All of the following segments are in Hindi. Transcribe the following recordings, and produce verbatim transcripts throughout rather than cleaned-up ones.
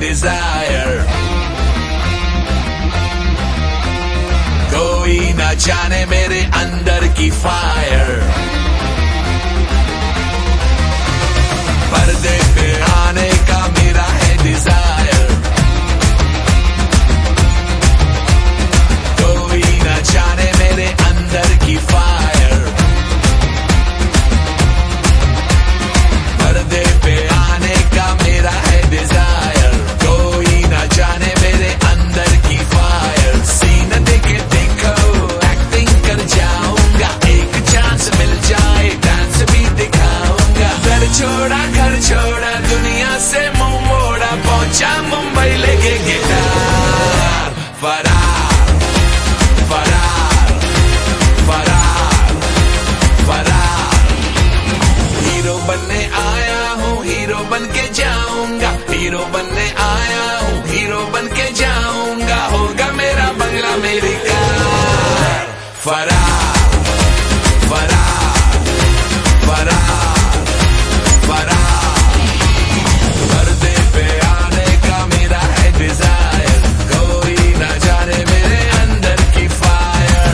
डिजायर। कोई ना जाने मेरे अंदर की फायर। पर्दे पे आने का मेरा है डिजायर। कोई ना जाने मेरे अंदर की फायर। पर्दे पे आने का मेरा है डिजायर। कोई ना जाने मेरे अंदर की फायर। सीन देके देखो एक्टिंग कर जाऊंगा। एक चांस मिल जाए डांस भी दिखाऊंगा। घर छोड़ा घर छोड़ा दुनिया से मुंह मोड़ा। पहुंचा मुंबई लेके गिटार। फरार फरार फरार फरार। हीरो बनने आया हूँ हीरो बन के जाऊंगा। हीरो बनने आया हूँ हीरो बन के जाऊंगा। होगा मेरा बंगला मेरी कार। फरार फरार फरार फरार। पर्दे पे आने का मेरा है डिजायर। कोई ना जाने मेरे अंदर की फायर।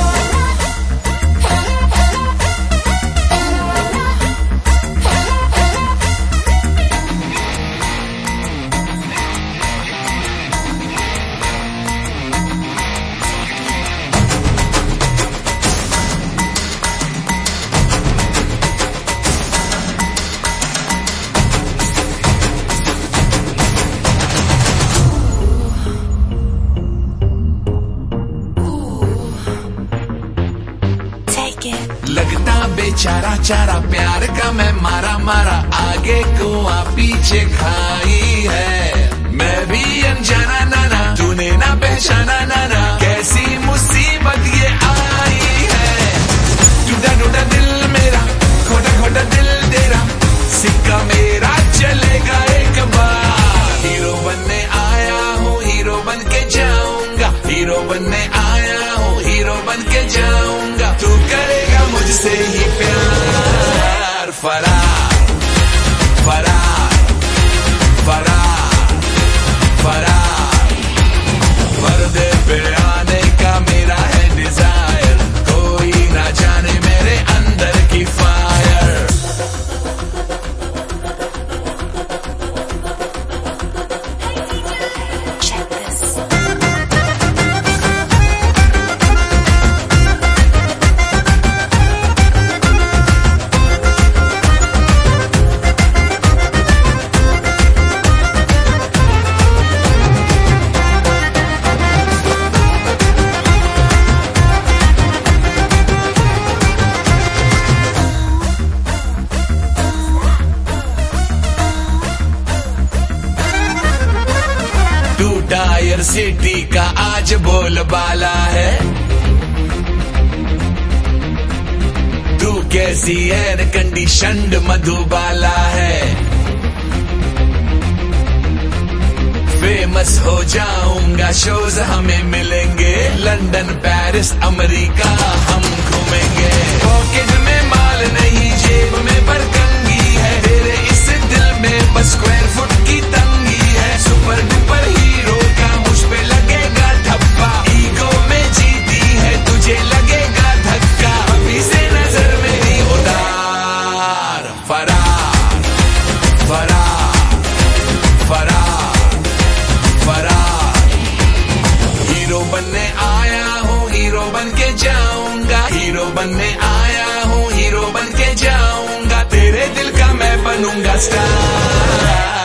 लगता बेचारा चारा प्यार का मैं मारा मारा। आगे कुआं पीछे खाई है। मैं भी अनजाना नाना तूने ना पहचाना नाना। कैसी मुसीबत ये आई है। टूटा टूटा दिल मेरा खोटा खोटा दिल तेरा। सिक्का मेरा चलेगा एक बार। हीरो बनने आया हूँ हीरो बन के जाऊंगा। हीरो बनने आया हूँ हीरो बन के जाऊंगा। तू करेगा मुझसे ही प्यार। फरार फरार फरार फरार। पर्दे पे आने का मेरा है डिजायर। कोई ना जाने मेरे अंदर की फायर। टायर सिटी का आज बोलबाला है। तू कैसी एयर कंडीशन्ड मधुबाला है। फेमस हो जाऊंगा शोज हमें मिलेंगे। लंदन पेरिस अमेरिका हम घूमेंगे। पॉकेट में माल नहीं जेब में बरकंगी है। तेरे इस दिल में बस स्क्वायर फुट की तंगी है। सुपर डुपर हीरो का मुझ पे लगेगा धब्बा। ईगो में जीती है तुझे लगेगा धक्का। अभी से नजर मेरी उतार। फरार फरार फरार फरार। हीरो बनने आया हूँ हीरो बन के जाऊंगा। हीरो बनने आया हूँ हीरो बन के जाऊंगा। तेरे दिल का मैं बनूंगा स्टार।